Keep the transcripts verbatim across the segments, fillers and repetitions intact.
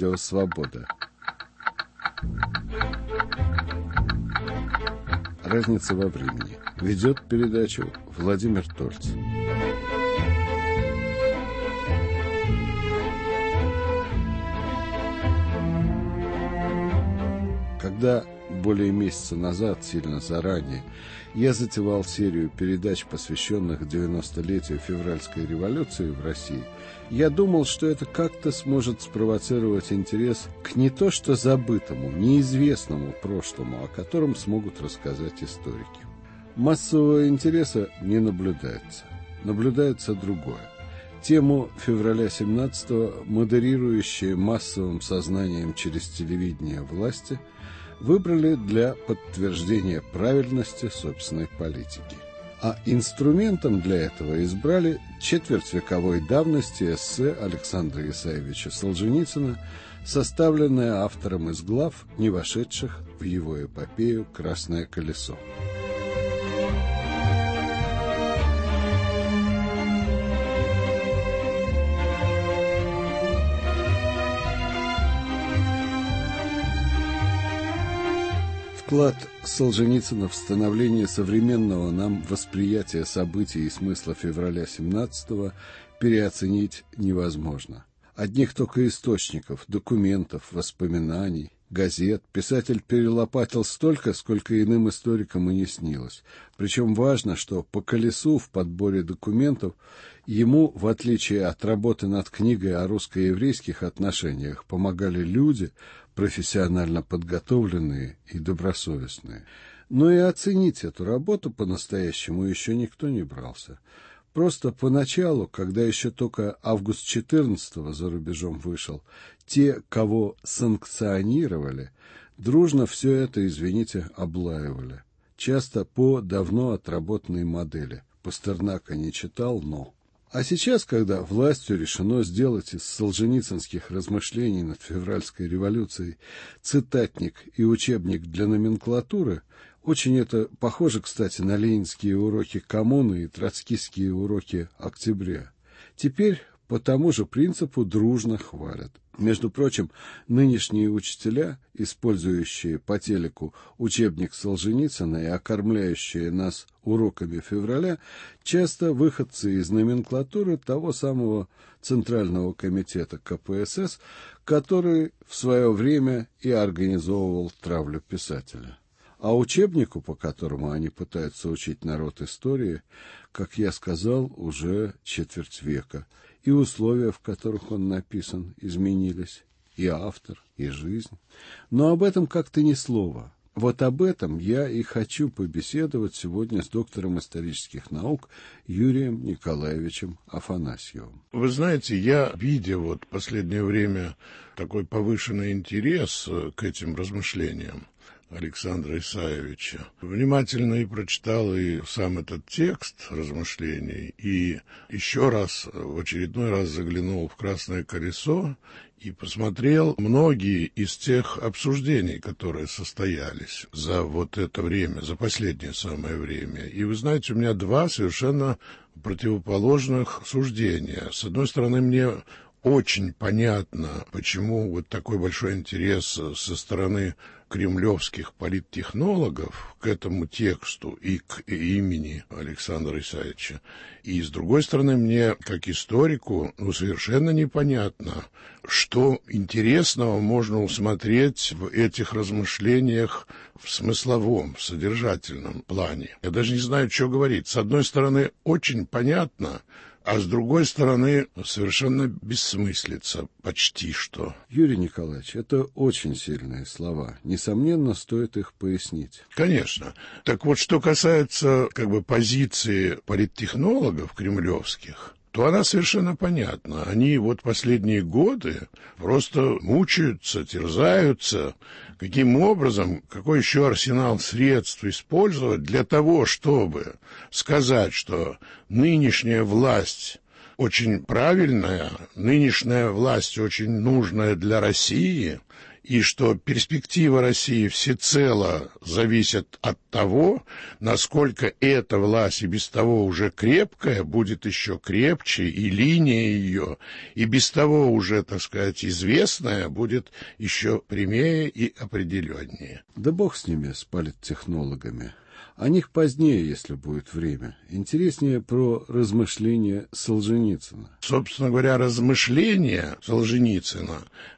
Радио Свобода. Разница во времени. Ведет передачу Владимир Тольц. Когда более месяца назад, сильно заранее, я затевал серию передач, посвященных девяностолетию февральской революции в России, я думал, что это как-то сможет спровоцировать интерес к не то что забытому, неизвестному прошлому, о котором смогут рассказать историки. Массового интереса не наблюдается. Наблюдается другое. Тему февраля семнадцатого, модерирующие массовым сознанием через телевидение власти, выбрали для подтверждения правильности собственной политики. А инструментом для этого избрали четвертьвековой давности эссе Александра Исаевича Солженицына, составленное автором из глав, не вошедших в его эпопею «Красное колесо». Вклад Солженицына в становление современного нам восприятия событий и смысла февраля семнадцатого переоценить невозможно. Одних только источников, документов, воспоминаний, газет писатель перелопатил столько, сколько иным историкам и не снилось. Причем важно, что по колесу в подборе документов ему, в отличие от работы над книгой о русско-еврейских отношениях, помогали люди, профессионально подготовленные и добросовестные. Но и оценить эту работу по-настоящему еще никто не брался. Просто поначалу, когда еще только август четырнадцатого за рубежом вышел, те, кого санкционировали, дружно все это, извините, облаивали. Часто по давно отработанной модели. Пастернака не читал, но... А сейчас, когда властью решено сделать из солженицынских размышлений над февральской революцией цитатник и учебник для номенклатуры, очень это похоже, кстати, на ленинские уроки коммуны и троцкистские уроки октября. Теперь по тому же принципу дружно хвалят. Между прочим, нынешние учителя, использующие по телеку учебник Солженицына и окормляющие нас уроками февраля, часто выходцы из номенклатуры того самого Центрального комитета ка пэ эс эс, который в свое время и организовывал травлю писателя. А учебнику, по которому они пытаются учить народ истории, как я сказал, уже четверть века. И условия, в которых он написан, изменились. И автор, и жизнь. Но об этом как-то ни слова. Вот об этом я и хочу побеседовать сегодня с доктором исторических наук Юрием Николаевичем Афанасьевым. Вы знаете, я, видя вот в последнее время такой повышенный интерес к этим размышлениям Александра Исаевича, внимательно и прочитал и сам этот текст размышлений, и еще раз, в очередной раз заглянул в «Красное колесо» и посмотрел многие из тех обсуждений, которые состоялись за вот это время, за последнее самое время. И вы знаете, у меня два совершенно противоположных суждения. С одной стороны, мне очень понятно, почему вот такой большой интерес со стороны кремлевских политтехнологов к этому тексту и к имени Александра Исаевича. И, с другой стороны, мне, как историку, ну, совершенно непонятно, что интересного можно усмотреть в этих размышлениях в смысловом, в содержательном плане. Я даже не знаю, что говорить. С одной стороны, очень понятно, а с другой стороны, совершенно бессмыслица, почти что. Юрий Николаевич, это очень сильные слова. Несомненно, стоит их пояснить. Конечно. Так вот, что касается как бы позиции политтехнологов кремлевских, то она совершенно понятна. Они вот последние годы просто мучаются, терзаются, каким образом, какой еще арсенал средств использовать для того, чтобы сказать, что нынешняя власть очень правильная, нынешняя власть очень нужная для России, и что перспектива России всецело зависит от того, насколько эта власть и без того уже крепкая будет еще крепче, и линия ее, и без того уже, так сказать, известная, будет еще прямее и определеннее. Да бог с ними, с политтехнологами. О них позднее, если будет время. Интереснее про размышления Солженицына. Собственно говоря, размышления Солженицына,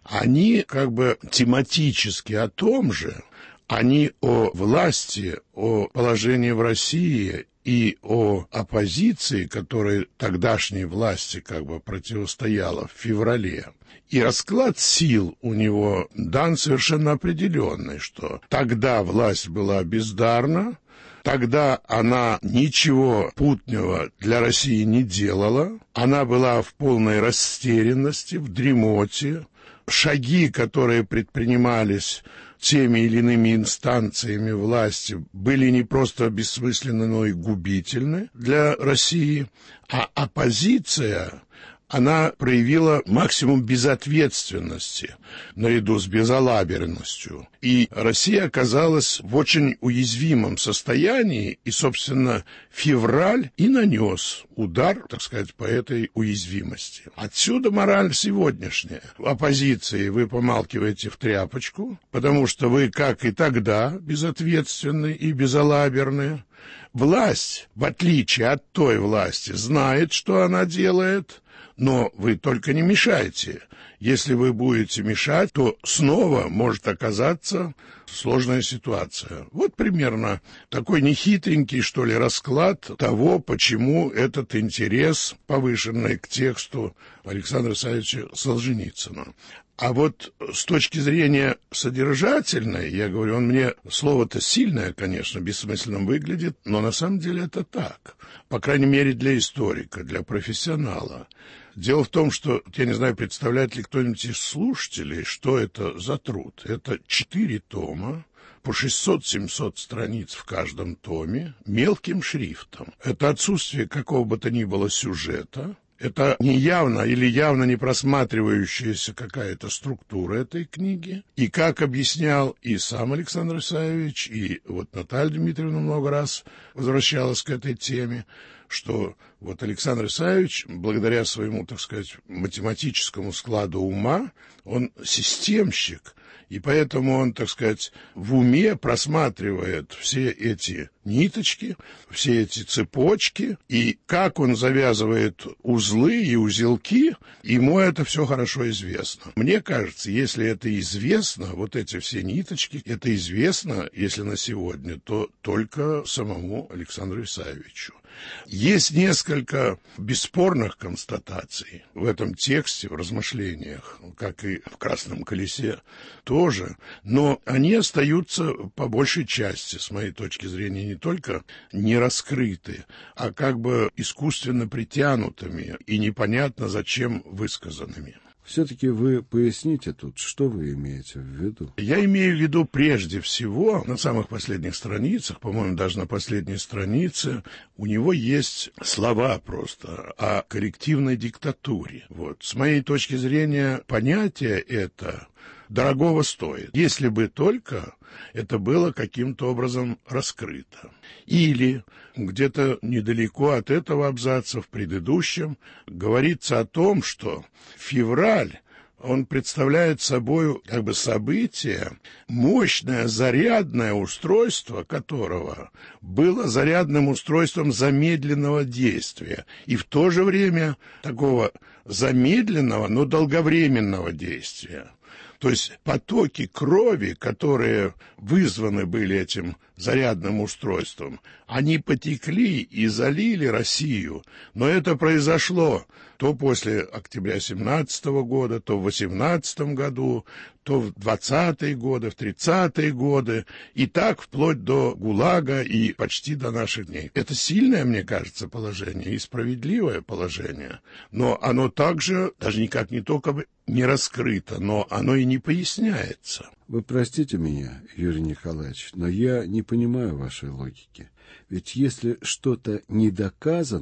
они как бы тематически о том же, они о власти, о положении в России и о оппозиции, которой тогдашней власти как бы противостояла в феврале. И расклад сил у него дан совершенно определенный, что тогда власть была бездарна, тогда она ничего путнего для России не делала, она была в полной растерянности, в дремоте. Шаги, которые предпринимались теми или иными инстанциями власти, были не просто бессмысленны, но и губительны для России, а оппозиция, она проявила максимум безответственности наряду с безалаберностью. И Россия оказалась в очень уязвимом состоянии, и, собственно, февраль и нанес удар, так сказать, по этой уязвимости. Отсюда мораль сегодняшняя. В оппозиции вы помалкиваете в тряпочку, потому что вы, как и тогда, безответственны и безалаберны. Власть, в отличие от той власти, знает, что она делает, но вы только не мешайте. Если вы будете мешать, то снова может оказаться сложная ситуация. Вот примерно такой нехитренький, что ли, расклад того, почему этот интерес, повышенный к тексту Александра Исаевича Солженицына. А вот с точки зрения содержательной, я говорю, он мне, слово-то сильное, конечно, бессмысленным выглядит, но на самом деле это так. По крайней мере, для историка, для профессионала. Дело в том, что, я не знаю, представляет ли кто-нибудь из слушателей, что это за труд. Это четыре тома, по шестьсот-семьсот страниц в каждом томе, мелким шрифтом. Это отсутствие какого бы то ни было сюжета. Это неявно или явно не просматривающаяся какая-то структура этой книги. И как объяснял и сам Александр Исаевич, и вот Наталья Дмитриевна много раз возвращалась к этой теме, что вот Александр Исаевич, благодаря своему, так сказать, математическому складу ума, он системщик, и поэтому он, так сказать, в уме просматривает все эти ниточки, все эти цепочки, и как он завязывает узлы и узелки, ему это все хорошо известно. Мне кажется, если это известно, вот эти все ниточки, это известно, если на сегодня, то только самому Александру Исаевичу. Есть несколько бесспорных констатаций в этом тексте, в размышлениях, как и в «Красном колесе» тоже, но они остаются по большей части, с моей точки зрения, не только не раскрыты, а как бы искусственно притянутыми и непонятно зачем высказанными. Все-таки вы поясните тут, что вы имеете в виду? Я имею в виду прежде всего, на самых последних страницах, по-моему, даже на последней странице, у него есть слова просто о коллективной диктатуре. Вот. С моей точки зрения, понятие это дорогого стоит, если бы только это было каким-то образом раскрыто. Или где-то недалеко от этого абзаца в предыдущем говорится о том, что февраль, он представляет собой как бы событие, мощное зарядное устройство которого было зарядным устройством замедленного действия и в то же время такого замедленного, но долговременного действия. То есть потоки крови, которые вызваны были этим зарядным устройством, они потекли и залили Россию. Но это произошло то после октября семнадцатого года, то в восемнадцатом году, то в двадцатые годы, в тридцатые годы, и так вплоть до ГУЛАГа и почти до наших дней. Это сильное, мне кажется, положение и справедливое положение, но оно также, даже никак не только не раскрыто, но оно и не поясняется. Вы простите меня, Юрий Николаевич, но я не понимаю вашей логики. Ведь если что-то не доказано,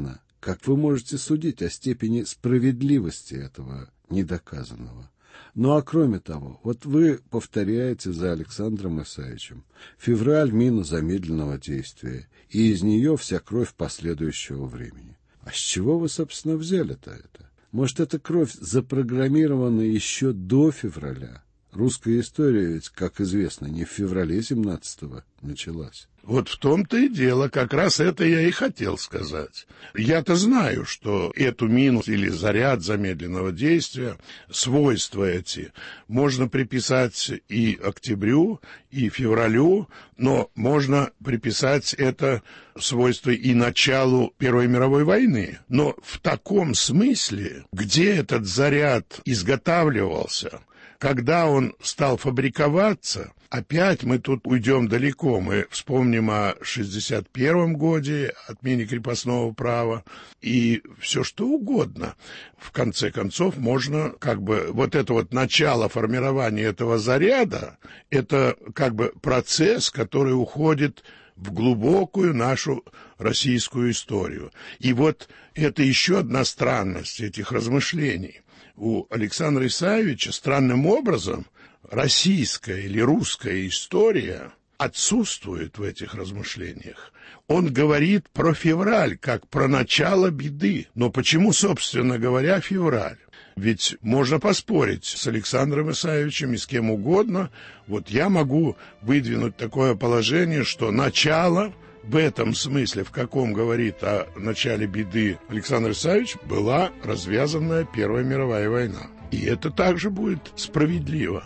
Как вы можете судить о степени справедливости этого недоказанного? Ну а кроме того, вот вы повторяете за Александром Исаевичем: февраль — мина замедленного действия, и из нее вся кровь последующего времени. А с чего вы, собственно, взяли-то это? Может, эта кровь запрограммирована еще до февраля? Русская история ведь, как известно, не в феврале семнадцатого началась. Вот в том-то и дело, как раз это я и хотел сказать. Я-то знаю, что эту мину или заряд замедленного действия, свойства эти, можно приписать и октябрю, и февралю, но можно приписать это свойство и началу Первой мировой войны. Но в таком смысле, где этот заряд изготавливался, когда он стал фабриковаться, опять мы тут уйдем далеко. Мы вспомним о шестьдесят первом годе, отмене крепостного права, и все что угодно. В конце концов, можно как бы вот это вот начало формирования этого заряда, это как бы процесс, который уходит в глубокую нашу российскую историю. И вот это еще одна странность этих размышлений. У Александра Исаевича странным образом российская или русская история отсутствует в этих размышлениях. Он говорит про февраль, как про начало беды. Но почему, собственно говоря, февраль? Ведь можно поспорить с Александром Исаевичем и с кем угодно. Вот я могу выдвинуть такое положение, что начало, в этом смысле, в каком говорит о начале беды Александр Исаевич, была развязанная Первая мировая война. И это также будет справедливо.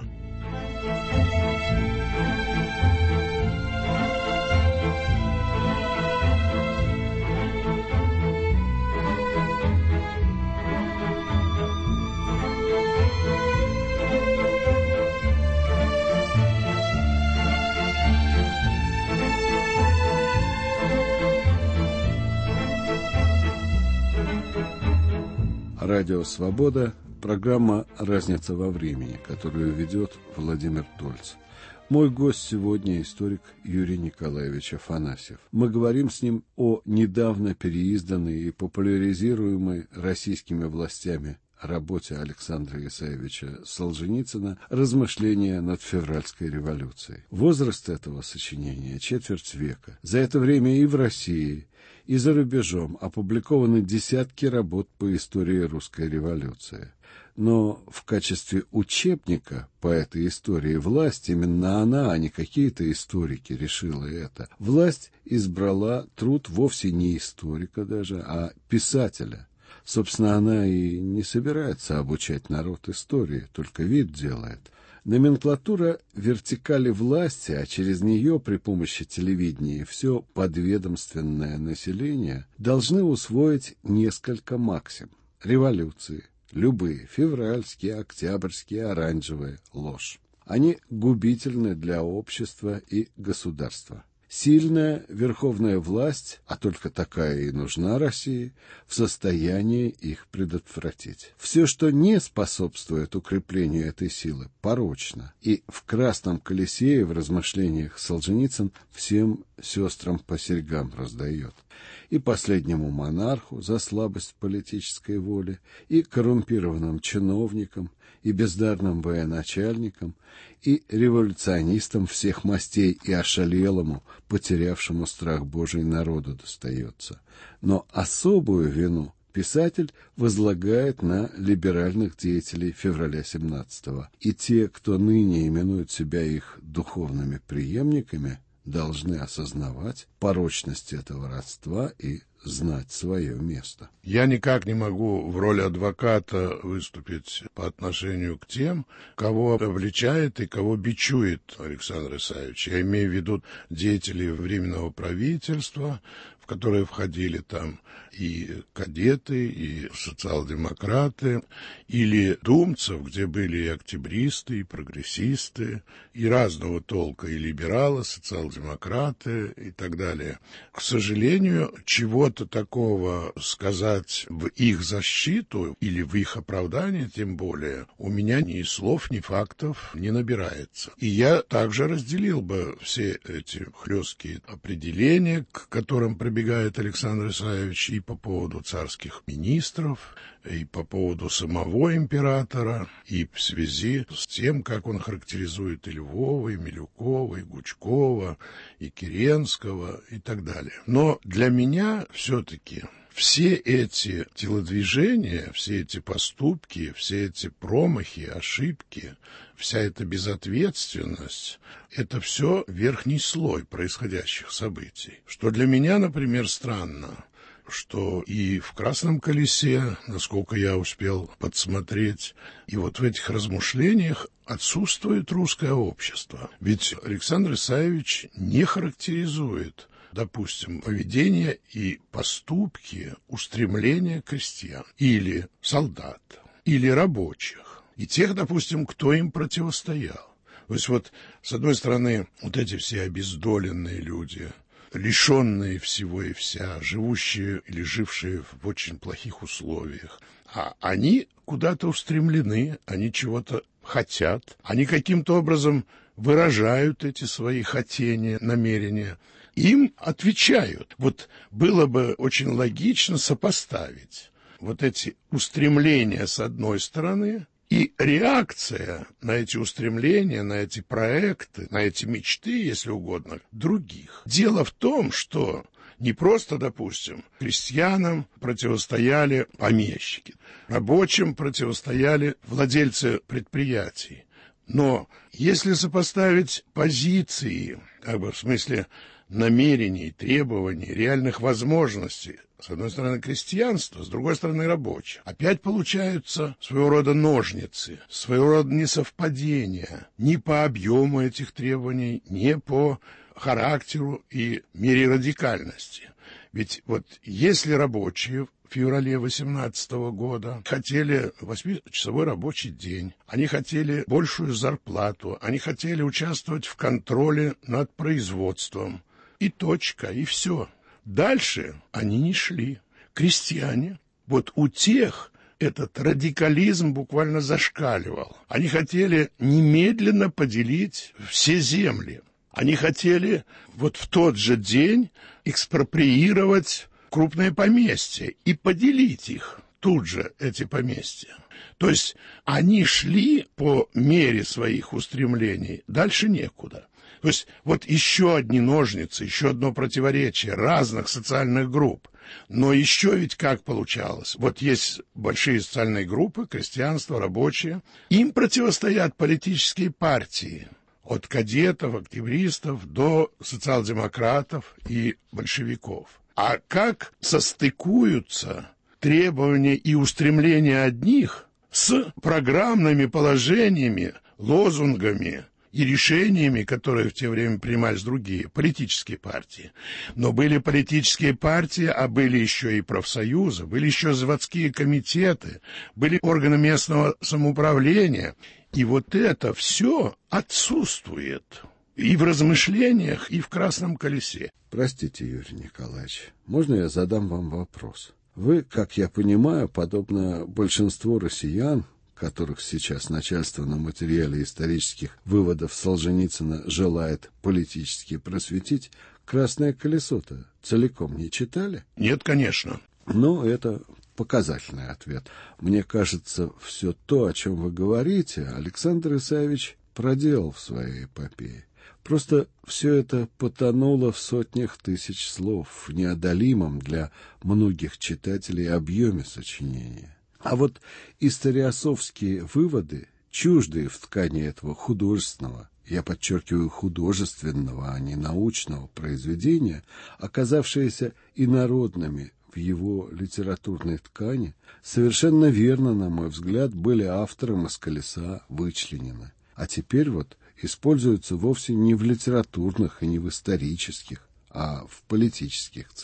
Радио «Свобода», программа «Разница во времени», которую ведет Владимир Тольц. Мой гость сегодня — историк Юрий Николаевич Афанасьев. Мы говорим с ним о недавно переизданной и популяризируемой российскими властями работе Александра Исаевича Солженицына «Размышления над февральской революцией». Возраст этого сочинения — четверть века. За это время и в России, и за рубежом опубликованы десятки работ по истории русской революции. Но в качестве учебника по этой истории власть, именно она, а не какие-то историки, решила это. Власть избрала труд вовсе не историка даже, а писателя. Собственно, она и не собирается обучать народ истории, только вид делает. Номенклатура вертикали власти, а через нее при помощи телевидения все подведомственное население должны усвоить несколько максим. Революции, любые, февральские, октябрьские, оранжевые, ложь. Они губительны для общества и государства. Сильная верховная власть, а только такая и нужна России, в состоянии их предотвратить. Все, что не способствует укреплению этой силы, порочно. И в «Красном колесе» и в размышлениях Солженицын всем сестрам по серьгам раздает. И последнему монарху за слабость политической воли, и коррумпированным чиновникам, и бездарным военачальникам, и революционистам всех мастей, и ошалелому, потерявшему страх Божий народу достается. Но особую вину писатель возлагает на либеральных деятелей февраля семнадцатого. И те, кто ныне именует себя их духовными преемниками, должны осознавать порочность этого родства и знать свое место. Я никак не могу в роли адвоката выступить по отношению к тем, кого обличает и кого бичует Александр Исаевич. Я имею в виду деятелей Временного правительства, в которые входили там и кадеты, и социал-демократы, или думцев, где были и октябристы, и прогрессисты, и разного толка, и либералы, социал-демократы и так далее. К сожалению, чего-то чего-то такого сказать в их защиту или в их оправдание, тем более, у меня ни слов, ни фактов не набирается. И я также разделил бы все эти хлесткие определения, к которым прибегает Александр Исаевич и по поводу царских министров, и по поводу самого императора, и в связи с тем, как он характеризует и Львова, и Милюкова, и Гучкова, и Керенского, и так далее. Но для меня все-таки все эти телодвижения, все эти поступки, все эти промахи, ошибки, вся эта безответственность — это все верхний слой происходящих событий. Что для меня, например, странно, что и в «Красном колесе», насколько я успел подсмотреть, и вот в этих размышлениях отсутствует русское общество. Ведь Александр Исаевич не характеризует, допустим, поведение и поступки, устремления крестьян или солдат, или рабочих, и тех, допустим, кто им противостоял. То есть вот, с одной стороны, вот эти все обездоленные люди, лишенные всего и вся, живущие или жившие в очень плохих условиях, а они куда-то устремлены, они чего-то хотят, они каким-то образом выражают эти свои хотения, намерения, им отвечают. Вот было бы очень логично сопоставить вот эти устремления с одной стороны и реакция на эти устремления, на эти проекты, на эти мечты, если угодно, других. Дело в том, что не просто, допустим, крестьянам противостояли помещики, рабочим противостояли владельцы предприятий. Но если сопоставить позиции, как бы в смысле намерений, требований, реальных возможностей, с одной стороны крестьянство, с другой стороны рабочих, опять получаются своего рода ножницы, своего рода несовпадения ни по объему этих требований, ни по характеру и мере радикальности. Ведь вот если рабочие в феврале восемнадцатого года хотели восьмичасовой рабочий день, они хотели большую зарплату, они хотели участвовать в контроле над производством, и точка, и все. Дальше они не шли. Крестьяне, вот у тех этот радикализм буквально зашкаливал. Они хотели немедленно поделить все земли. Они хотели вот в тот же день экспроприировать крупные поместья и поделить их, тут же эти поместья. То есть они шли по мере своих устремлений, дальше некуда. То есть вот еще одни ножницы, еще одно противоречие разных социальных групп. Но еще ведь как получалось? Вот есть большие социальные группы, крестьянство, рабочие. Им противостоят политические партии. От кадетов, октябристов до социал-демократов и большевиков. А как состыкуются требования и устремления одних с программными положениями, лозунгами и решениями, которые в те время принимались другие политические партии? Но были политические партии, а были еще и профсоюзы, были еще заводские комитеты, были органы местного самоуправления. И вот это все отсутствует и в размышлениях, и в «Красном колесе». Простите, Юрий Николаевич, можно я задам вам вопрос? Вы, как я понимаю, подобно большинству россиян, которых сейчас начальство на материале исторических выводов Солженицына желает политически просветить, «Красное колесо»-то целиком не читали? Нет, конечно. Ну, это показательный ответ. Мне кажется, все то, о чем вы говорите, Александр Исаевич проделал в своей эпопее. Просто все это потонуло в сотнях тысяч слов, в неодолимом для многих читателей объеме сочинения. А вот историосовские выводы, чуждые в ткани этого художественного, я подчеркиваю, художественного, а не научного произведения, оказавшиеся инородными в его литературной ткани, совершенно верно, на мой взгляд, были автором из «Колеса» вычленены. А теперь вот используются вовсе не в литературных и не в исторических, а в политических целях.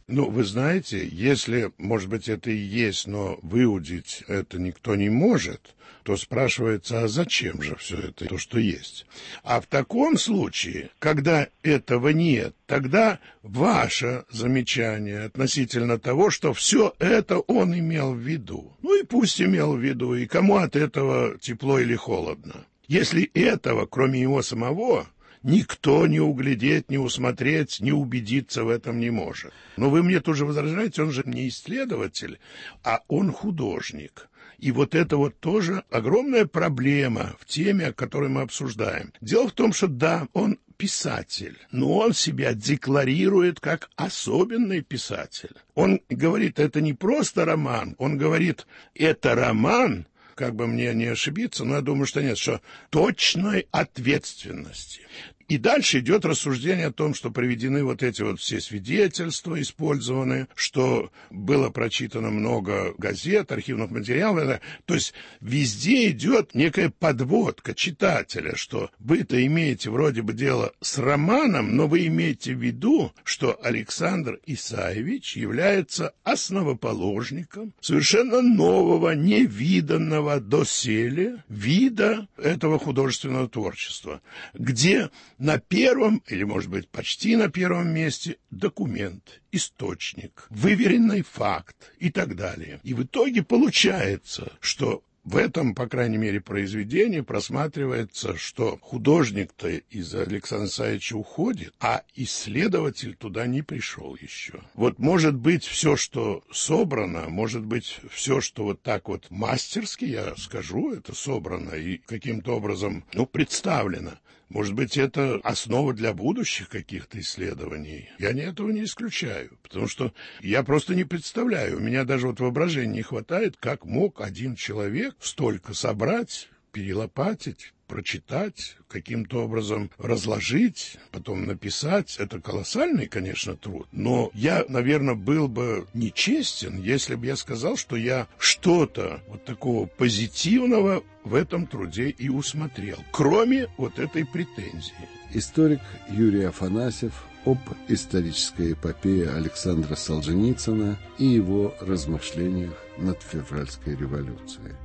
Ну, вы знаете, если, может быть, это и есть, но выудить это никто не может, то спрашивается, а зачем же все это, то, что есть? А в таком случае, когда этого нет, тогда ваше замечание относительно того, что все это он имел в виду. Ну и пусть имел в виду, и кому от этого тепло или холодно. Если этого, кроме его самого, никто не углядеть, не усмотреть, не убедиться в этом не может. Но вы мне тоже возражаете, он же не исследователь, а он художник. И вот это вот тоже огромная проблема в теме, которую мы обсуждаем. Дело в том, что да, он писатель, но он себя декларирует как особенный писатель. Он говорит, это не просто роман, он говорит, это роман, как бы мне не ошибиться, но я думаю, что нет, что точной ответственности. И дальше идет рассуждение о том, что приведены вот эти вот все свидетельства, использованы, что было прочитано много газет, архивных материалов. То есть везде идет некая подводка читателя, что вы-то имеете вроде бы дело с романом, но вы имеете в виду, что Александр Исаевич является основоположником совершенно нового, невиданного доселе вида этого художественного творчества, где на первом, или, может быть, почти на первом месте документ, источник, выверенный факт и так далее. И в итоге получается, что в этом, по крайней мере, произведении просматривается, что художник-то из Александра Исаевича уходит, а исследователь туда не пришел еще. Вот может быть все, что собрано, может быть все, что вот так вот мастерски, я скажу, это собрано и каким-то образом, ну, представлено. Может быть, это основа для будущих каких-то исследований. Я не этого не исключаю, потому что я просто не представляю. У меня даже вот воображения не хватает, как мог один человек столько собрать, перелопатить, прочитать, каким-то образом разложить, потом написать. Это колоссальный, конечно, труд. Но я, наверное, был бы нечестен, если бы я сказал, что я что-то вот такого позитивного в этом труде и усмотрел, кроме вот этой претензии. Историк Юрий Афанасьев об исторической эпопее Александра Солженицына и его размышлениях над февральской революцией.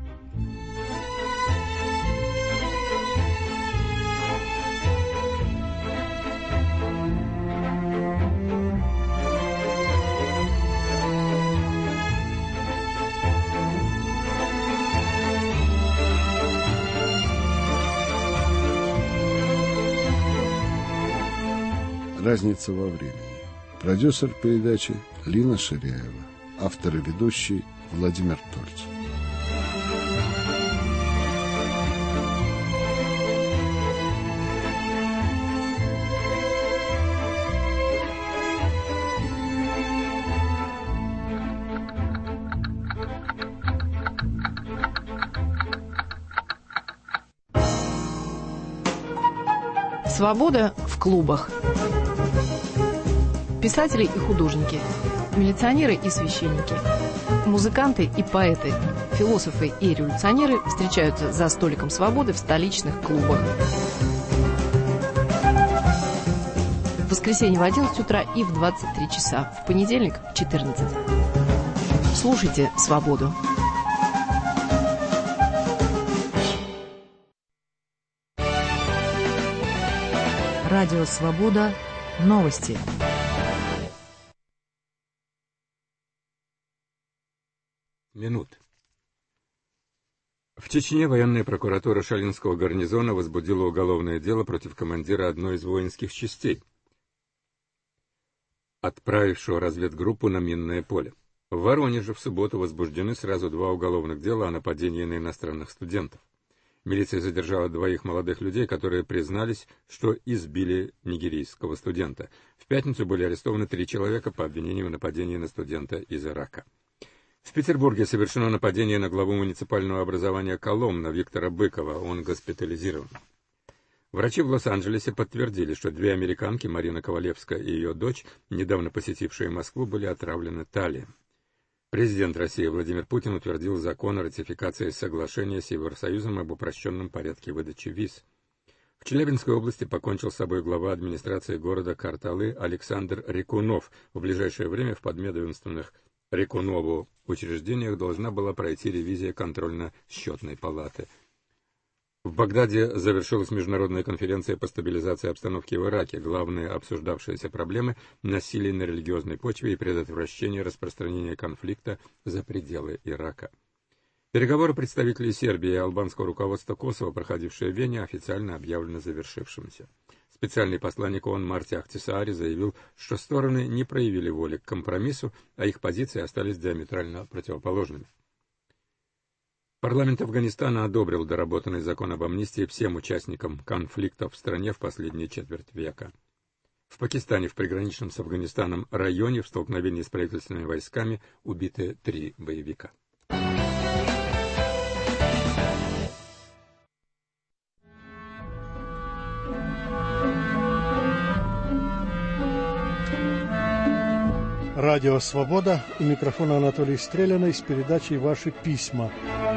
Разница во времени. Продюсер передачи Лина Ширяева. Автор и ведущий Владимир Тольц. Свобода в клубах. Писатели и художники, милиционеры и священники, музыканты и поэты, философы и революционеры встречаются за столиком свободы в столичных клубах. В воскресенье в одиннадцать утра и в двадцать три часа, в понедельник в четырнадцать. Слушайте «Свободу». Радио «Свобода». Новости. Минут. В Чечне военная прокуратура Шалинского гарнизона возбудила уголовное дело против командира одной из воинских частей, отправившего разведгруппу на минное поле. В Воронеже в субботу возбуждены сразу два уголовных дела о нападении на иностранных студентов. Милиция задержала двоих молодых людей, которые признались, что избили нигерийского студента. В пятницу были арестованы три человека по обвинению в нападении на студента из Ирака. В Петербурге совершено нападение на главу муниципального образования Коломна Виктора Быкова. Он госпитализирован. Врачи в Лос-Анджелесе подтвердили, что две американки, Марина Ковалевская и ее дочь, недавно посетившие Москву, были отравлены талием. Президент России Владимир Путин утвердил закон о ратификации соглашения с Евросоюзом об упрощенном порядке выдачи виз. В Челябинской области покончил с собой глава администрации города Карталы Александр Рекунов. В ближайшее время в подведомственных Рекунову учреждениях должна была пройти ревизия контрольно-счетной палаты. В Багдаде завершилась международная конференция по стабилизации обстановки в Ираке. Главные обсуждавшиеся проблемы – насилие на религиозной почве и предотвращение распространения конфликта за пределы Ирака. Переговоры представителей Сербии и албанского руководства Косово, проходившие в Вене, официально объявлены завершившимися. Специальный посланник ООН Марти Ахтисаари заявил, что стороны не проявили воли к компромиссу, а их позиции остались диаметрально противоположными. Парламент Афганистана одобрил доработанный закон об амнистии всем участникам конфликта в стране в последние четверть века. В Пакистане, в приграничном с Афганистаном районе, в столкновении с правительственными войсками убиты три боевика. Радио «Свобода», у микрофона Анатолий Стреляный с передачей «Ваши письма».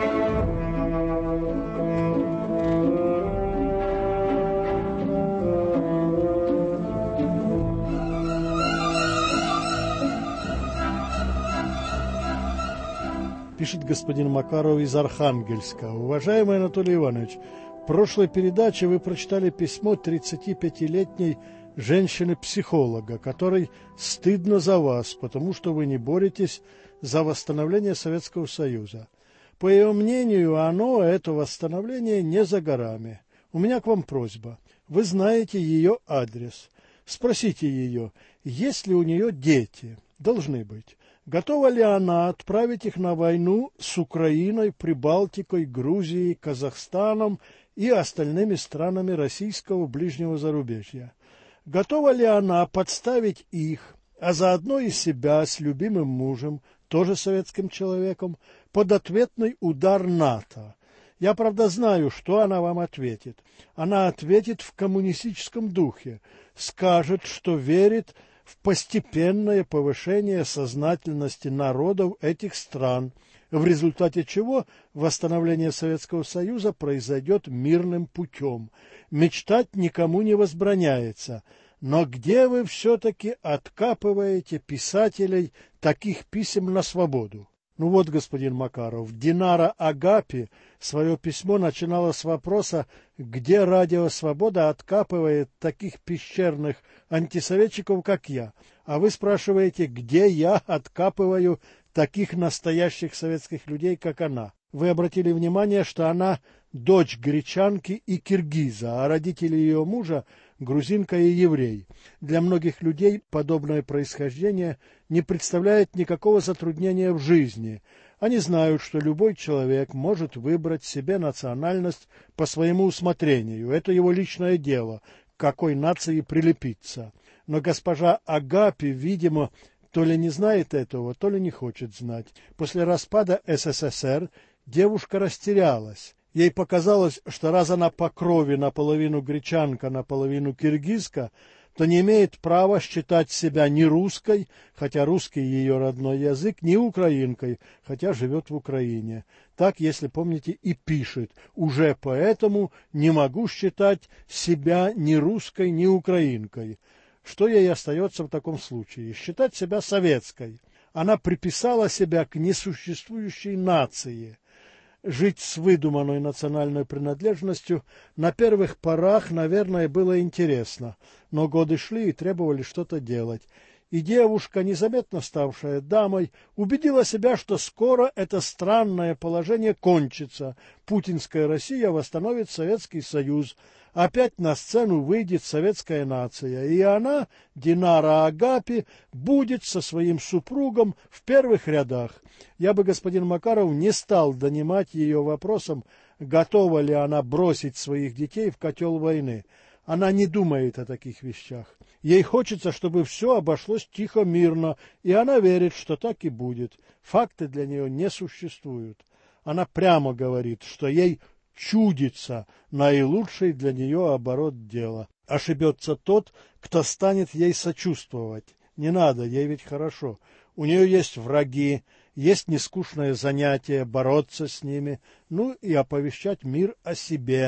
Пишет господин Макаров из Архангельска. Уважаемый Анатолий Иванович, в прошлой передаче вы прочитали письмо тридцатипятилетней женщины-психолога, которой стыдно за вас, потому что вы не боретесь за восстановление Советского Союза. По ее мнению, оно, это восстановление, не за горами. У меня к вам просьба. Вы знаете ее адрес. Спросите ее, есть ли у нее дети. Должны быть. Готова ли она отправить их на войну с Украиной, Прибалтикой, Грузией, Казахстаном и остальными странами российского ближнего зарубежья? Готова ли она подставить их, а заодно и себя с любимым мужем, тоже советским человеком, под ответный удар НАТО? Я, правда, знаю, что она вам ответит. Она ответит в коммунистическом духе, скажет, что верит в постепенное повышение сознательности народов этих стран, в результате чего восстановление Советского Союза произойдет мирным путем. Мечтать никому не возбраняется. Но где вы все-таки откапываете писателей таких писем на свободу? Ну вот, господин Макаров, Динара Агапи свое письмо начинала с вопроса, где Радио Свобода откапывает таких пещерных антисоветчиков, как я. А вы спрашиваете, где я откапываю таких настоящих советских людей, как она. Вы обратили внимание, что она дочь гречанки и киргиза, а родители ее мужа – грузинка и еврей. Для многих людей подобное происхождение не представляет никакого затруднения в жизни. Они знают, что любой человек может выбрать себе национальность по своему усмотрению. Это его личное дело, к какой нации прилепиться. Но госпожа Агапи, видимо, то ли не знает этого, то ли не хочет знать. После распада СССР девушка растерялась. Ей показалось, что раз она по крови наполовину гречанка, наполовину киргизка, то не имеет права считать себя ни русской, хотя русский ее родной язык, ни украинкой, хотя живет в Украине. Так, если помните, и пишет. Уже поэтому не могу считать себя ни русской, ни украинкой. Что ей остается в таком случае? Считать себя советской. Она приписала себя к несуществующей нации. Жить с выдуманной национальной принадлежностью на первых порах, наверное, было интересно, но годы шли и требовали что-то делать. И девушка, незаметно ставшая дамой, убедила себя, что скоро это странное положение кончится. Путинская Россия восстановит Советский Союз, опять на сцену выйдет советская нация, и она, Динара Агапи, будет со своим супругом в первых рядах. Я бы, господин Макаров, не стал донимать ее вопросом, готова ли она бросить своих детей в котел войны. Она не думает о таких вещах. Ей хочется, чтобы все обошлось тихо, мирно, и она верит, что так и будет. Факты для нее не существуют. Она прямо говорит, что ей чудится наилучший для нее оборот дела. Ошибется тот, кто станет ей сочувствовать. Не надо, ей ведь хорошо. У нее есть враги, есть нескучное занятие бороться с ними, ну и оповещать мир о себе,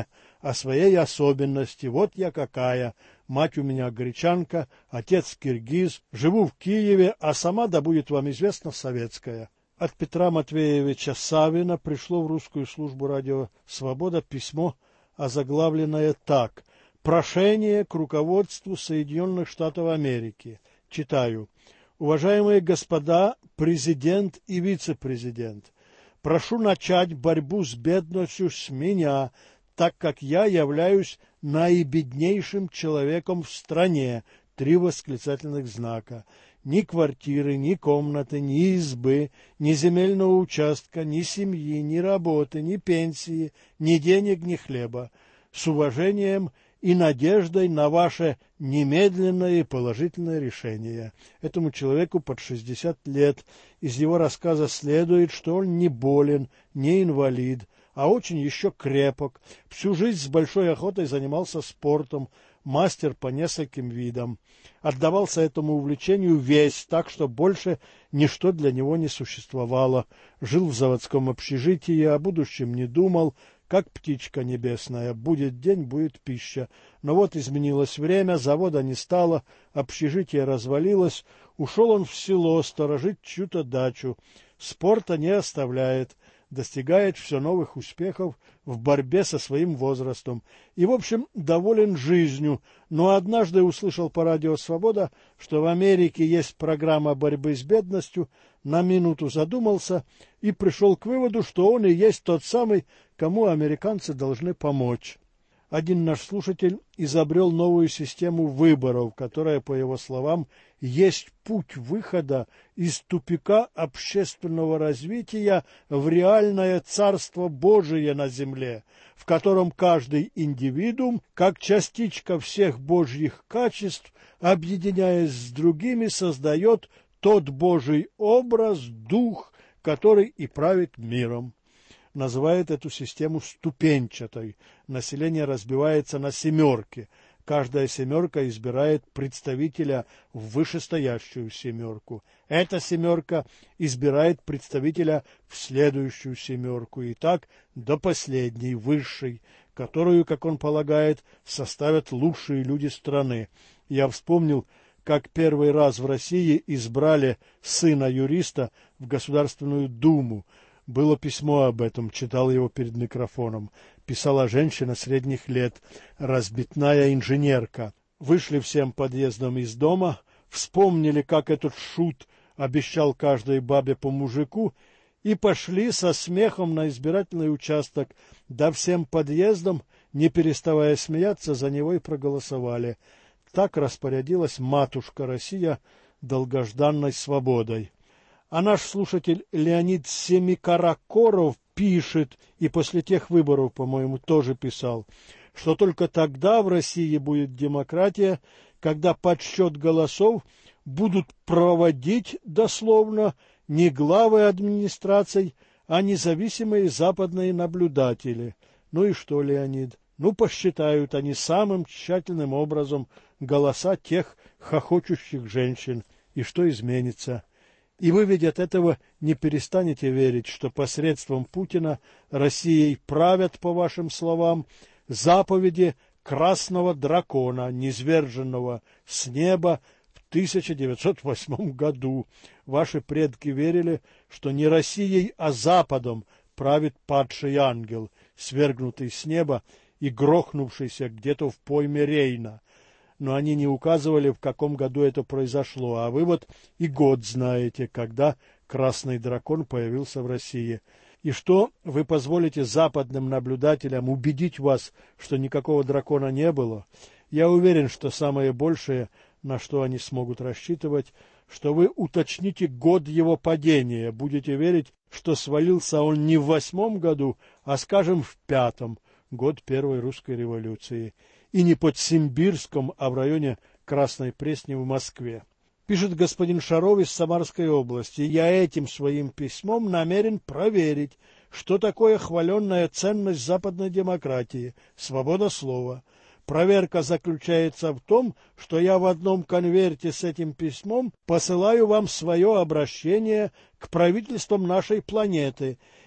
о своей особенности. Вот я какая. Мать у меня гречанка, отец киргиз, живу в Киеве, а сама, да будет вам известно, советская. От Петра Матвеевича Савина пришло в русскую службу радио «Свобода» письмо, озаглавленное так: «Прошение к руководству Соединенных Штатов Америки». Читаю. «Уважаемые господа, президент и вице-президент, прошу начать борьбу с бедностью с меня, так как я являюсь наибеднейшим человеком в стране». Три восклицательных знака. Ни квартиры, ни комнаты, ни избы, ни земельного участка, ни семьи, ни работы, ни пенсии, ни денег, ни хлеба. С уважением и надеждой на ваше немедленное и положительное решение. Этому человеку под шестьдесят лет. Из его рассказа следует, что он не болен, не инвалид, а очень еще крепок. Всю жизнь с большой охотой занимался спортом, мастер по нескольким видам. Отдавался этому увлечению весь, так что больше ничто для него не существовало. Жил в заводском общежитии, о будущем не думал, как птичка небесная. Будет день, будет пища. Но вот изменилось время, завода не стало, общежитие развалилось. Ушел он в село сторожить чью-то дачу. Спорта не оставляет. Достигает все новых успехов в борьбе со своим возрастом и, в общем, доволен жизнью, но однажды услышал по радио «Свобода», что в Америке есть программа борьбы с бедностью, на минуту задумался и пришел к выводу, что он и есть тот самый, кому американцы должны помочь. Один наш слушатель изобрел новую систему выборов, которая, по его словам, есть путь выхода из тупика общественного развития в реальное Царство Божие на земле, в котором каждый индивидуум, как частичка всех Божьих качеств, объединяясь с другими, создает тот Божий образ, дух, который и правит миром. Называет эту систему ступенчатой. Население разбивается на семерки. Каждая семерка избирает представителя в вышестоящую семерку. Эта семерка избирает представителя в следующую семерку. И так до последней, высшей, которую, как он полагает, составят лучшие люди страны. Я вспомнил, как первый раз в России избрали сына юриста в Государственную Думу. Было письмо об этом, читал его перед микрофоном. Писала женщина средних лет, разбитная инженерка. Вышли всем подъездом из дома, вспомнили, как этот шут обещал каждой бабе по мужику, и пошли со смехом на избирательный участок, да всем подъездом, не переставая смеяться, за него и проголосовали. Так распорядилась матушка Россия долгожданной свободой. А наш слушатель Леонид Семикаракоров пишет, и после тех выборов, по-моему, тоже писал, что только тогда в России будет демократия, когда подсчет голосов будут проводить дословно не главы администраций, а независимые западные наблюдатели. Ну и что, Леонид? Ну, посчитают они самым тщательным образом голоса тех хохочущих женщин. И что изменится? И вы ведь от этого не перестанете верить, что посредством Путина Россией правят, по вашим словам, заповеди красного дракона, низверженного с неба в тысяча девятьсот восьмом году. Ваши предки верили, что не Россией, а Западом правит падший ангел, свергнутый с неба и грохнувшийся где-то в пойме Рейна. Но они не указывали, в каком году это произошло, а вы вот и год знаете, когда красный дракон появился в России. И что вы позволите западным наблюдателям убедить вас, что никакого дракона не было? Я уверен, что самое большее, на что они смогут рассчитывать, что вы уточните год его падения, будете верить, что свалился он не в восьмом году, а, скажем, в пятом, год Первой русской революции. И не под Симбирском, а в районе Красной Пресни в Москве. Пишет господин Шаров из Самарской области. Я этим своим письмом намерен проверить, что такое хваленная ценность западной демократии, свобода слова. Проверка заключается в том, что я в одном конверте с этим письмом посылаю вам свое обращение к правительствам нашей планеты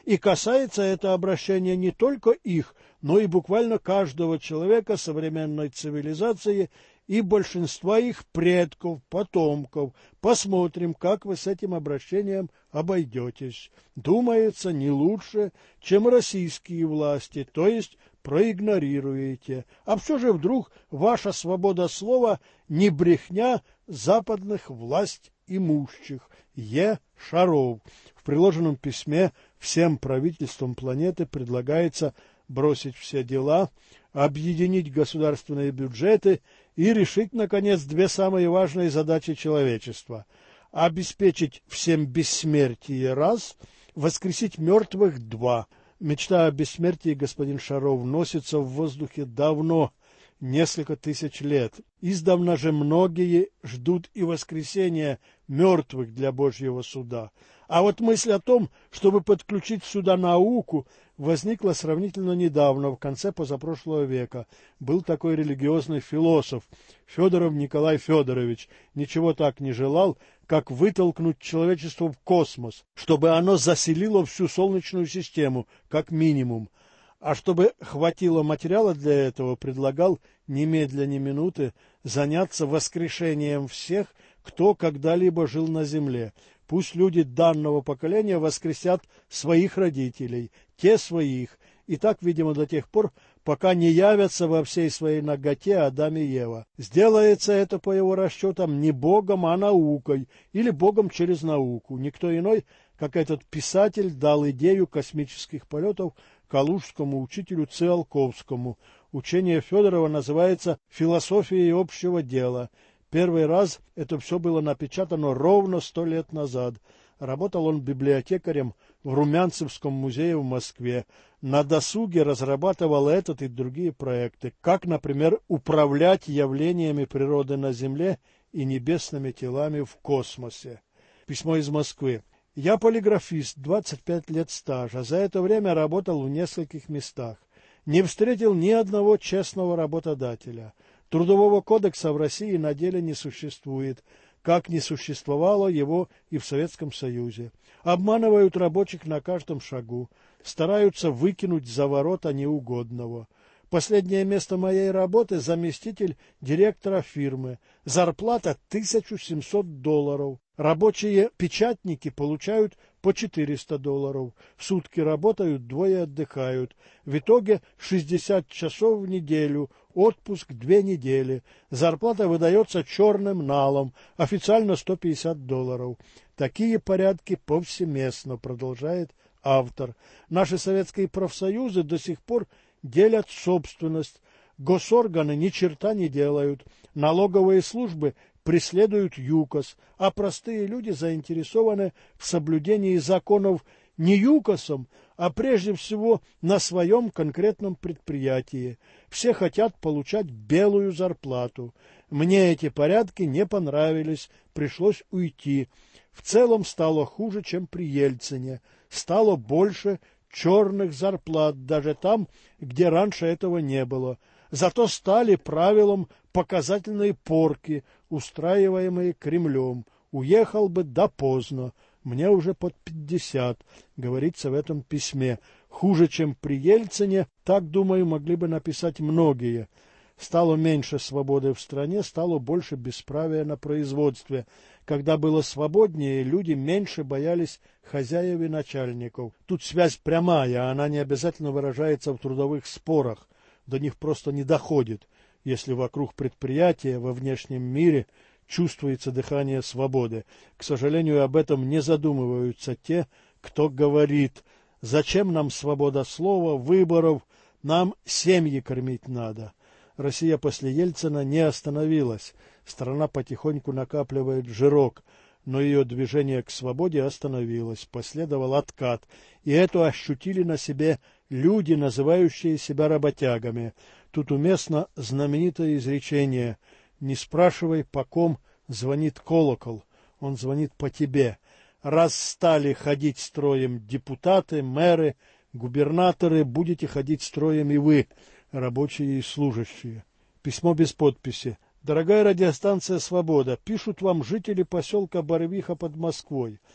И касается это обращение не только их, но и буквально каждого человека современной цивилизации и большинства их предков, потомков. Посмотрим, как вы с этим обращением обойдетесь. Думается, не лучше, чем российские власти, то есть проигнорируете. А все же вдруг ваша свобода слова не брехня западных власть имущих. Е. Шаров. В приложенном письме всем правительствам планеты предлагается бросить все дела, объединить государственные бюджеты и решить, наконец, две самые важные задачи человечества. Обеспечить всем бессмертие – раз, воскресить мертвых – два. Мечта о бессмертии, господин Шаров, носится в воздухе давно, несколько тысяч лет. Издавна же многие ждут и воскресения мертвых для Божьего суда. А вот мысль о том, чтобы подключить сюда науку, возникла сравнительно недавно, в конце позапрошлого века. Был такой религиозный философ Федоров Николай Федорович. Ничего так не желал, как вытолкнуть человечество в космос, чтобы оно заселило всю Солнечную систему, как минимум. А чтобы хватило материала для этого, предлагал немедля ни минуты заняться воскрешением всех, кто когда-либо жил на земле. Пусть люди данного поколения воскресят своих родителей, те своих, и так, видимо, до тех пор, пока не явятся во всей своей наготе Адам и Ева. Сделается это, по его расчетам, не Богом, а наукой, или Богом через науку. Никто иной, как этот писатель, дал идею космических полетов калужскому учителю Циолковскому. Учение Федорова называется «Философией общего дела». Первый раз это все было напечатано ровно сто лет назад. Работал он библиотекарем в Румянцевском музее в Москве. На досуге разрабатывал этот и другие проекты, как, например, управлять явлениями природы на Земле и небесными телами в космосе. Письмо из Москвы. Я полиграфист, двадцать пять лет стажа. За это время работал в нескольких местах. Не встретил ни одного честного работодателя. Трудового кодекса в России на деле не существует, как не существовало его и в Советском Союзе. Обманывают рабочих на каждом шагу, стараются выкинуть за ворота неугодного. Последнее место моей работы – заместитель директора фирмы. Зарплата тысяча семьсот долларов. Рабочие печатники получают по четыреста долларов. В сутки работают, двое отдыхают. В итоге шестьдесят часов в неделю, отпуск две недели. Зарплата выдается черным налом, официально сто пятьдесят долларов. Такие порядки повсеместно, продолжает автор. Наши советские профсоюзы до сих пор делят собственность. Госорганы ни черта не делают. Налоговые службы преследуют ЮКОС, а простые люди заинтересованы в соблюдении законов не ЮКОСом, а прежде всего на своем конкретном предприятии. Все хотят получать белую зарплату. Мне эти порядки не понравились, пришлось уйти. В целом стало хуже, чем при Ельцине. Стало больше черных зарплат, даже там, где раньше этого не было. Зато стали правилом показательные порки, устраиваемые Кремлем. Уехал бы, да поздно. Мне уже под пятьдесят, говорится в этом письме. Хуже, чем при Ельцине, так, думаю, могли бы написать многие. Стало меньше свободы в стране, стало больше бесправия на производстве. Когда было свободнее, люди меньше боялись хозяев и начальников. Тут связь прямая, она не обязательно выражается в трудовых спорах. До них просто не доходит, если вокруг предприятия во внешнем мире чувствуется дыхание свободы. К сожалению, об этом не задумываются те, кто говорит: зачем нам свобода слова, выборов, нам семьи кормить надо. Россия после Ельцина не остановилась. Страна потихоньку накапливает жирок, но ее движение к свободе остановилось. Последовал откат, и это ощутили на себе люди, называющие себя работягами. Тут уместно знаменитое изречение: «Не спрашивай, по ком звонит колокол, он звонит по тебе». Раз стали ходить строем депутаты, мэры, губернаторы, будете ходить строем и вы, рабочие и служащие. Письмо без подписи. Дорогая радиостанция «Свобода», пишут вам жители поселка Барвиха под Москвой.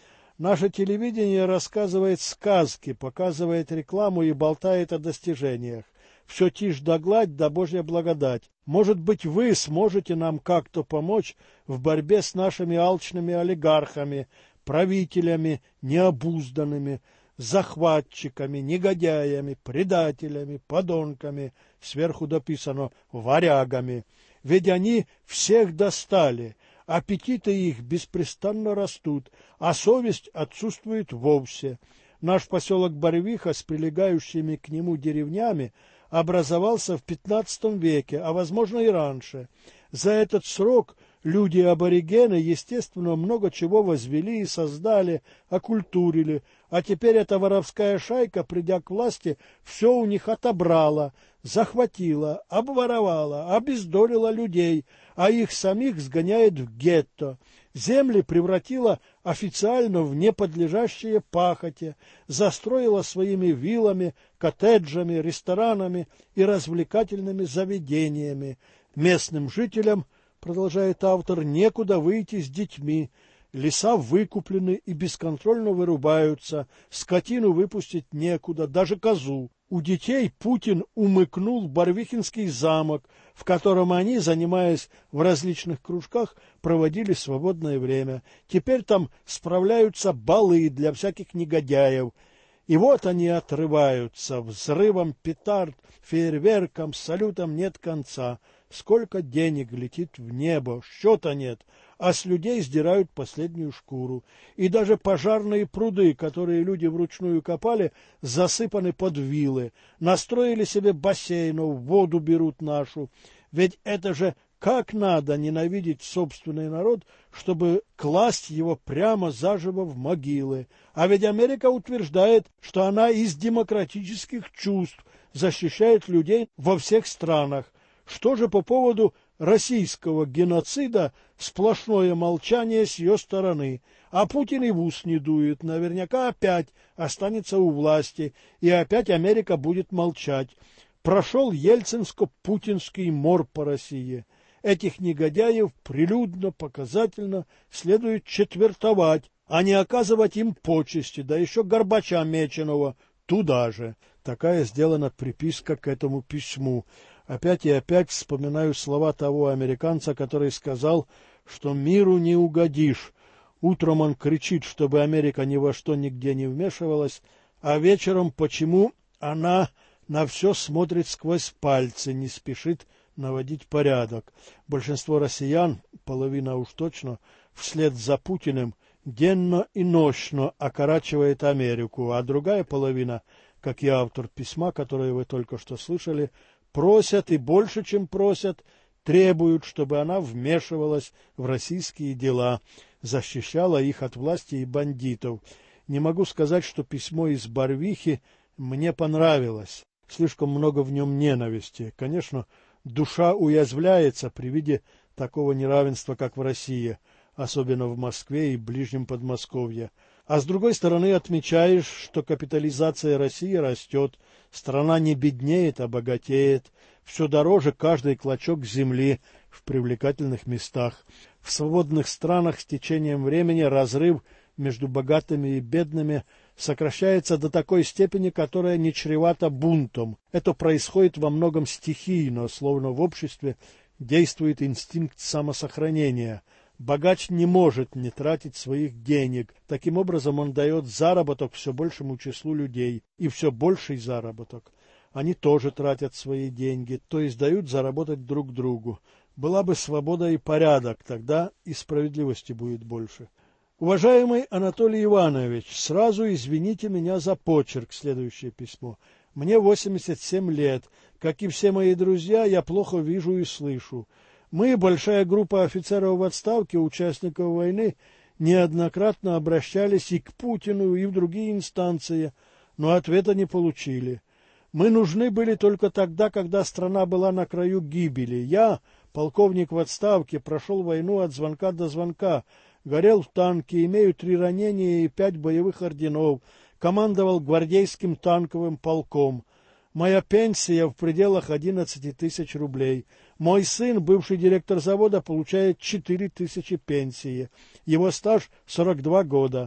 Наше телевидение рассказывает сказки, показывает рекламу и болтает о достижениях. Все тишь да гладь, да Божья благодать. Может быть, вы сможете нам как-то помочь в борьбе с нашими алчными олигархами, правителями необузданными, захватчиками, негодяями, предателями, подонками, сверху дописано варягами. Ведь они всех достали, аппетиты их беспрестанно растут, а совесть отсутствует вовсе. Наш поселок Барвиха с прилегающими к нему деревнями образовался в пятнадцатом веке, а возможно и раньше. За этот срок люди-аборигены, естественно, много чего возвели и создали, окультурили, а теперь эта воровская шайка, придя к власти, все у них отобрала, захватила, обворовала, обездолила людей, а их самих сгоняет в гетто. Земли превратила официально в неподлежащие пахоте, застроила своими виллами, коттеджами, ресторанами и развлекательными заведениями. Местным жителям, продолжает автор, некуда выйти с детьми, леса выкуплены и бесконтрольно вырубаются, скотину выпустить некуда, даже козу. У детей Путин умыкнул Барвихинский замок, в котором они, занимаясь в различных кружках, проводили свободное время. Теперь там справляются балы для всяких негодяев. И вот они отрываются, взрывом петард, фейерверком, салютом нет конца. Сколько денег летит в небо, счета нет, а с людей сдирают последнюю шкуру. И даже пожарные пруды, которые люди вручную копали, засыпаны под вилы. Настроили себе бассейнов, воду берут нашу. Ведь это же как надо ненавидеть собственный народ, чтобы класть его прямо заживо в могилы. А ведь Америка утверждает, что она из демократических чувств защищает людей во всех странах. Что же по поводу российского геноцида? Сплошное молчание с ее стороны. А Путин и в ус не дует. Наверняка опять останется у власти. И опять Америка будет молчать. Прошел ельцинско-путинский мор по России. Этих негодяев прилюдно, показательно следует четвертовать, а не оказывать им почести, да еще Горбача меченого туда же. Такая сделана приписка к этому письму. Опять и опять вспоминаю слова того американца, который сказал, что миру не угодишь. Утром он кричит, чтобы Америка ни во что нигде не вмешивалась, а вечером почему она на все смотрит сквозь пальцы, не спешит наводить порядок. Большинство россиян, половина уж точно, вслед за Путиным денно и нощно окорачивает Америку, а другая половина, как и автор письма, которое вы только что слышали, просят и больше, чем просят, требуют, чтобы она вмешивалась в российские дела, защищала их от власти и бандитов. Не могу сказать, что письмо из Барвихи мне понравилось. Слишком много в нем ненависти. Конечно, душа уязвляется при виде такого неравенства, как в России, особенно в Москве и ближнем Подмосковье. А с другой стороны отмечаешь, что капитализация России растет, страна не беднеет, а богатеет, все дороже каждый клочок земли в привлекательных местах. В свободных странах с течением времени разрыв между богатыми и бедными сокращается до такой степени, которая не чревата бунтом. Это происходит во многом стихийно, словно в обществе действует инстинкт самосохранения. Богач не может не тратить своих денег. Таким образом, он дает заработок все большему числу людей, и все больший заработок. Они тоже тратят свои деньги, то есть дают заработать друг другу. Была бы свобода и порядок, тогда и справедливости будет больше. Уважаемый Анатолий Иванович, сразу извините меня за почерк, следующее письмо. Мне восемьдесят семь лет. Как и все мои друзья, я плохо вижу и слышу. Мы, большая группа офицеров в отставке, участников войны, неоднократно обращались и к Путину, и в другие инстанции, но ответа не получили. Мы нужны были только тогда, когда страна была на краю гибели. Я, полковник в отставке, прошел войну от звонка до звонка, горел в танке, имею три ранения и пять боевых орденов, командовал гвардейским танковым полком. Моя пенсия в пределах одиннадцати тысяч рублей. Мой сын, бывший директор завода, получает четыре тысячи пенсии. Его стаж сорок два года.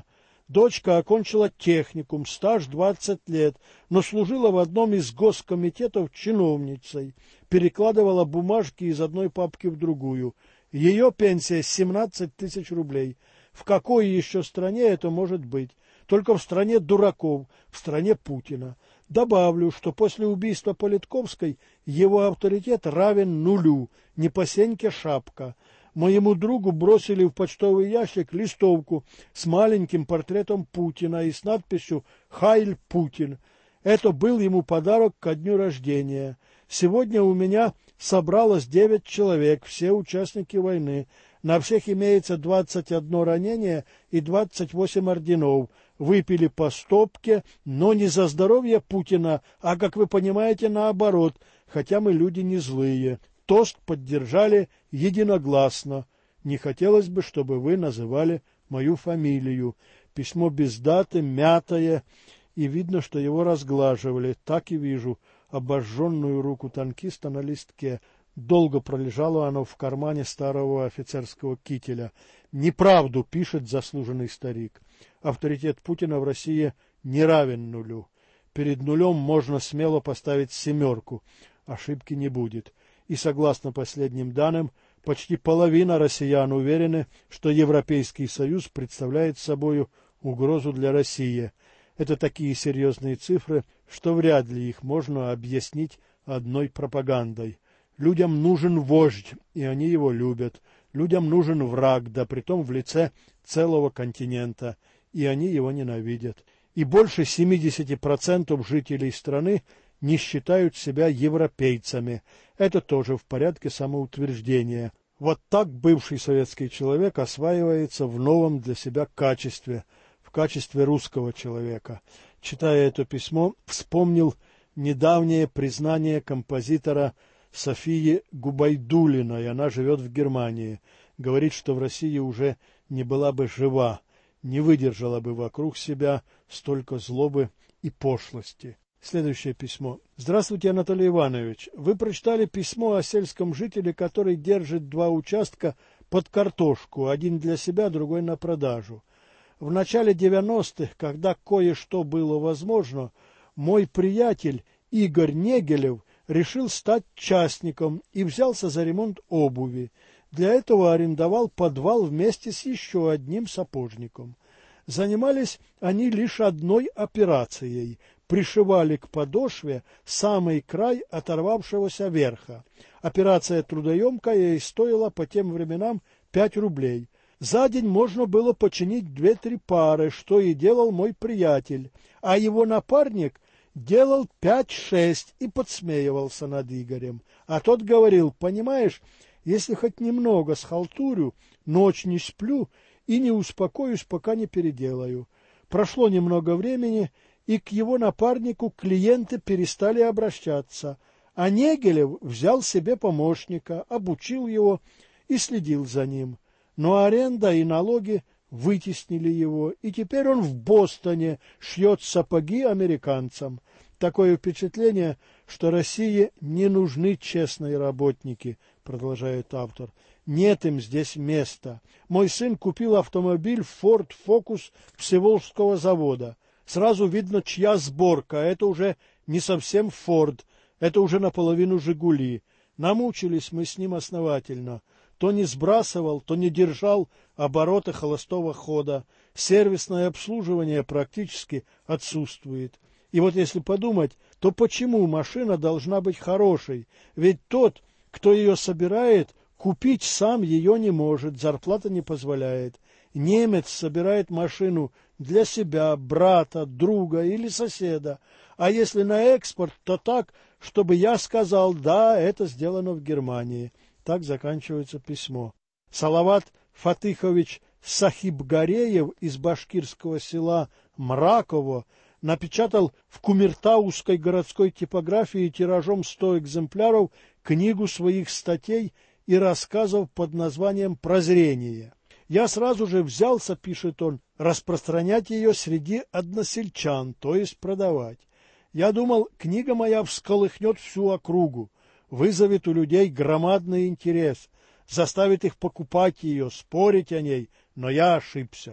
Дочка окончила техникум, стаж двадцать лет, но служила в одном из госкомитетов чиновницей, перекладывала бумажки из одной папки в другую. Ее пенсия семнадцать тысяч рублей. В какой еще стране это может быть? Только в стране дураков, в стране Путина. Добавлю, что после убийства Политковской его авторитет равен нулю, не по сеньке шапка. Моему другу бросили в почтовый ящик листовку с маленьким портретом Путина и с надписью «Хайль Путин». Это был ему подарок ко дню рождения. Сегодня у меня собралось девять человек, все участники войны. На всех имеется двадцать одно ранение и двадцать восемь орденов. Выпили по стопке, но не за здоровье Путина, а, как вы понимаете, наоборот, хотя мы люди не злые. Тост поддержали единогласно. Не хотелось бы, чтобы вы называли мою фамилию. Письмо без даты, мятое, и видно, что его разглаживали. Так и вижу обожженную руку танкиста на листке. Долго пролежало оно в кармане старого офицерского кителя. Неправду пишет заслуженный старик. Авторитет Путина в России не равен нулю. Перед нулем можно смело поставить семерку. Ошибки не будет. И согласно последним данным, почти половина россиян уверены, что Европейский Союз представляет собой угрозу для России. Это такие серьезные цифры, что вряд ли их можно объяснить одной пропагандой. Людям нужен вождь, и они его любят. Людям нужен враг, да притом в лице целого континента, и они его ненавидят. И больше семидесяти процентов жителей страны не считают себя европейцами. Это тоже в порядке самоутверждения. Вот так бывший советский человек осваивается в новом для себя качестве, в качестве русского человека. Читая это письмо, вспомнил недавнее признание композитора Софии Губайдулиной. Она живет в Германии. Говорит, что в России уже не была бы жива, не выдержала бы вокруг себя столько злобы и пошлости. Следующее письмо. Здравствуйте, Анатолий Иванович. Вы прочитали письмо о сельском жителе, который держит два участка под картошку, один для себя, другой на продажу. В начале девяностых, когда кое-что было возможно, мой приятель Игорь Негелев решил стать частником и взялся за ремонт обуви. Для этого арендовал подвал вместе с еще одним сапожником. Занимались они лишь одной операцией – пришивали к подошве самый край оторвавшегося верха. Операция трудоемкая и стоила по тем временам пять рублей. За день можно было починить две-три пары, что и делал мой приятель, а его напарник делал пять-шесть и подсмеивался над Игорем. А тот говорил: понимаешь, если хоть немного схалтурю, ночь не сплю и не успокоюсь, пока не переделаю. Прошло немного времени, и к его напарнику клиенты перестали обращаться, а Негелев взял себе помощника, обучил его и следил за ним. Но аренда и налоги вытеснили его, и теперь он в Бостоне шьет сапоги американцам. Такое впечатление, что России не нужны честные работники, продолжает автор. Нет им здесь места. Мой сын купил автомобиль Ford Focus Всеволжского завода. Сразу видно, чья сборка. Это уже не совсем Ford, это уже наполовину Жигули. Намучились мы с ним основательно. То не сбрасывал, то не держал обороты холостого хода. Сервисное обслуживание практически отсутствует. И вот если подумать, то почему машина должна быть хорошей? Ведь тот, кто ее собирает, купить сам ее не может, зарплата не позволяет. Немец собирает машину для себя, брата, друга или соседа. А если на экспорт, то так, чтобы я сказал: да, это сделано в Германии. Так заканчивается письмо. Салават Фатыхович Сахибгареев из башкирского села Мраково напечатал в Кумертауской городской типографии тиражом сто экземпляров книгу своих статей и рассказов под названием «Прозрение». Я сразу же взялся, пишет он, распространять ее среди односельчан, то есть продавать. Я думал, книга моя всколыхнет всю округу, вызовет у людей громадный интерес, заставит их покупать ее, спорить о ней, но я ошибся.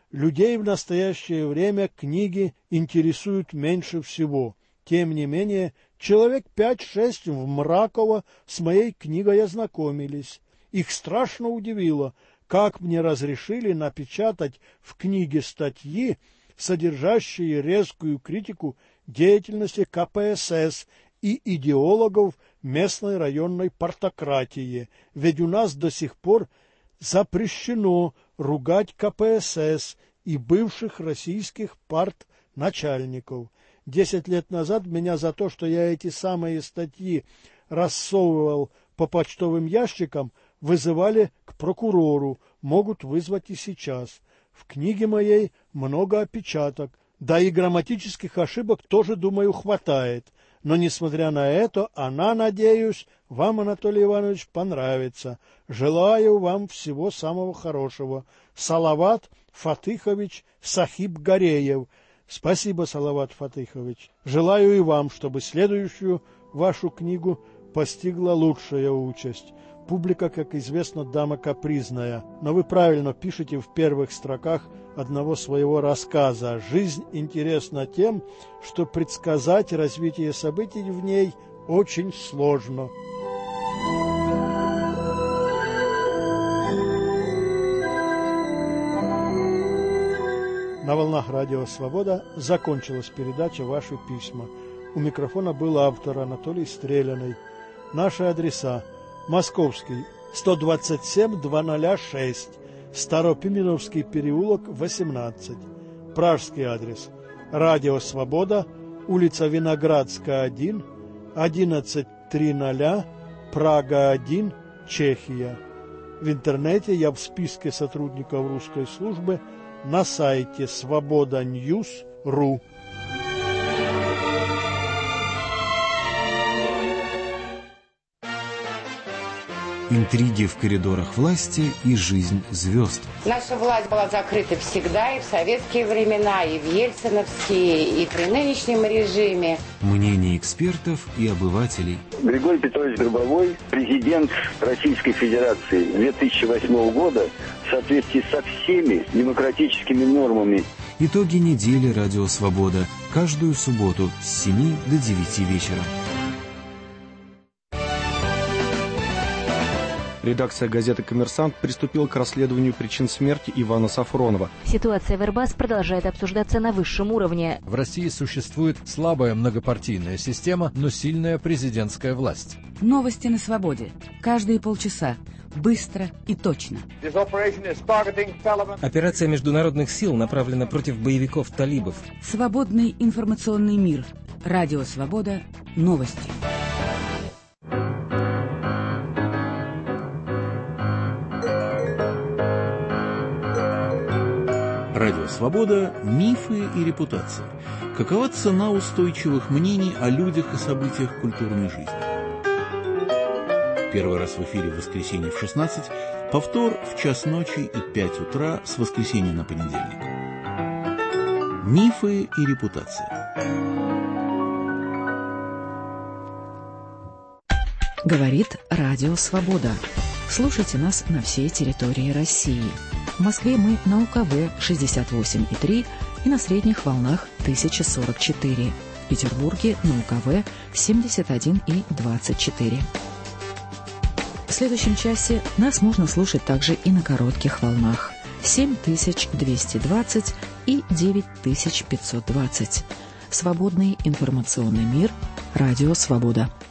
людей в настоящее время книги интересуют меньше всего. Тем не менее, человек пять-шесть в Мраково с моей книгой ознакомились. Их страшно удивило, как мне разрешили напечатать в книге статьи, содержащие резкую критику деятельности ка пэ эс эс и идеологов местной районной партократии, ведь у нас до сих пор запрещено ругать ка пэ эс эс и бывших российских партначальников. Десять лет назад меня за то, что я эти самые статьи рассовывал по почтовым ящикам, вызывали к прокурору, могут вызвать и сейчас. В книге моей много опечаток, да и грамматических ошибок тоже, думаю, хватает. Но, несмотря на это, она, надеюсь, вам, Анатолий Иванович, понравится. Желаю вам всего самого хорошего. Салават Фатыхович Сахиб Гореев. Спасибо, Салават Фатыхович. Желаю и вам, чтобы следующую вашу книгу постигла лучшая участь. Публика, как известно, дама капризная, но вы правильно пишете в первых строках одного своего рассказа. Жизнь интересна тем, что предсказать развитие событий в ней очень сложно. На волнах Радио Свобода закончилась передача «Ваши письма». У микрофона был автор Анатолий Стреляный. Наши адреса: Московский, сто двадцать семь двести шесть, Старопименовский переулок, восемнадцать. Пражский адрес: Радио Свобода, улица Виноградская, один, одиннадцать триста, Прага, один, Чехия. В интернете я в списке сотрудников русской службы на сайте свобода ньюс точка ру. Интриги в коридорах власти и жизнь звезд. Наша власть была закрыта всегда, и в советские времена, и в ельциновские, и при нынешнем режиме. Мнения экспертов и обывателей. Григорий Петрович Гробовой, президент Российской Федерации две тысячи восьмого года, в соответствии со всеми демократическими нормами. Итоги недели «Радио Свобода» каждую субботу с семи до девяти вечера. Редакция газеты «Коммерсант» приступила к расследованию причин смерти Ивана Сафронова. Ситуация в Airbus продолжает обсуждаться на высшем уровне. В России существует слабая многопартийная система, но сильная президентская власть. Новости на свободе. Каждые полчаса. Быстро и точно. Операция международных сил направлена против боевиков-талибов. Свободный информационный мир. Радио Свобода. Новости. Радио Свобода. Мифы и репутация. Какова цена устойчивых мнений о людях и событиях культурной жизни? Первый раз в эфире в воскресенье в шестнадцать, повтор в час ночи и пять утра с воскресенья на понедельник. Мифы и репутация. Говорит Радио Свобода. Слушайте нас на всей территории России. В Москве мы на УКВ шестьдесят восемь и три и на средних волнах тысяча сорок четыре. В Петербурге на УКВ семьдесят один и двадцать четыре. В следующем часе нас можно слушать также и на коротких волнах семь тысяч двести двадцать и девять тысяч пятьсот двадцать. Свободный информационный мир. Радио Свобода.